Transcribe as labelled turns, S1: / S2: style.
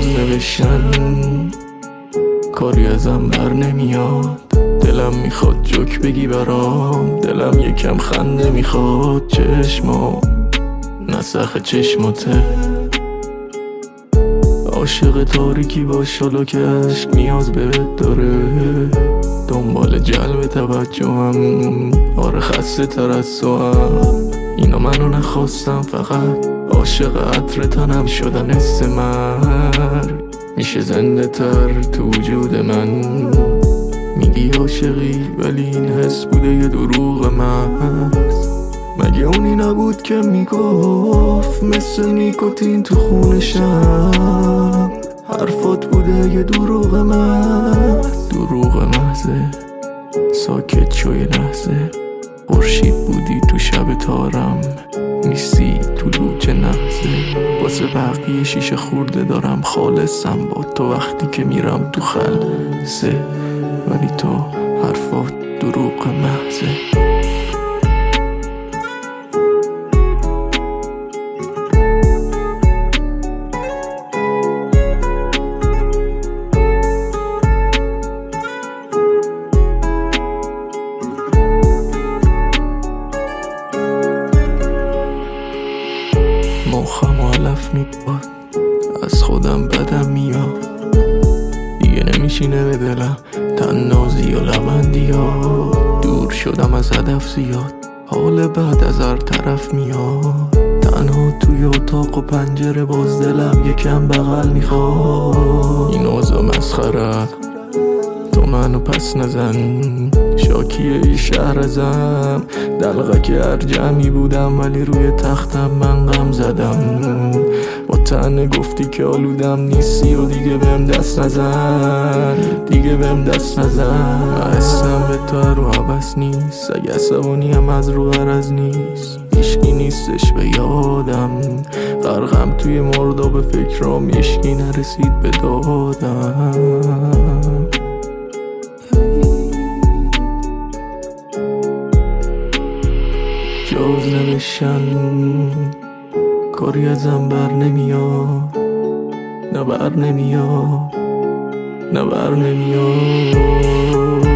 S1: نوشتن کاری ازم بر نمیاد. دلم میخواد جوک بگی برام، دلم یکم خنده میخواد. چشمام نسخ چشماته، عاشق تاریکی باش حالا که عشق نیاز بهت داره. دنبال جلب توجهم، آره خسته تر از تو هم. اینا منو نخواستم، فقط عاشق عطر تنم شدن. حس مرگ میشه زنده تر تو وجود من. میگی عاشقی ولی این حس بوده یه دروغ محض. مگه اونی نبود که میگفت مثل نیکوتین تو خونشم؟ حرفات بوده یه دروغ محض. دروغ محضه، ساکت شو یه لحظه. خورشید بودی تو شب تارم، نیستی تو لوچه نحزه. واسه بقیه شیشه خورده دارم خالصم با تو وقتی که میرم تو خلصه. ولی تو حرفات دروغ محضه. مخم و علف میباد، از خودم بدم میاد. دیگه نمیشینه به دلم تنازی و لبندی ها. دور شدم از هدف زیاد، حال بعد از هر طرف میاد. تنها توی اتاق و پنجره باز دلم یکم بغل میخواد. این اوضاع مسخره، تو منو پس نزن. شاکیه ای شهر ازم، دلغه که هر جمعی بودم ولی روی تختم من غم زدم. با تنه گفتی که آلودم نیستی و دیگه بهم دست نزن. دیگه بهم دست نزن. حسم به تو رو عبس نیست، اگه عصبانیم از رو غرض نیست. هیشکی نیستش به یادم، غرقم توی مرداب فکرام. هیشکی نرسید به دادم. جز نوشتن کاری ازم بر نمیاد. نه بر نمیاد، نه بر نمیاد.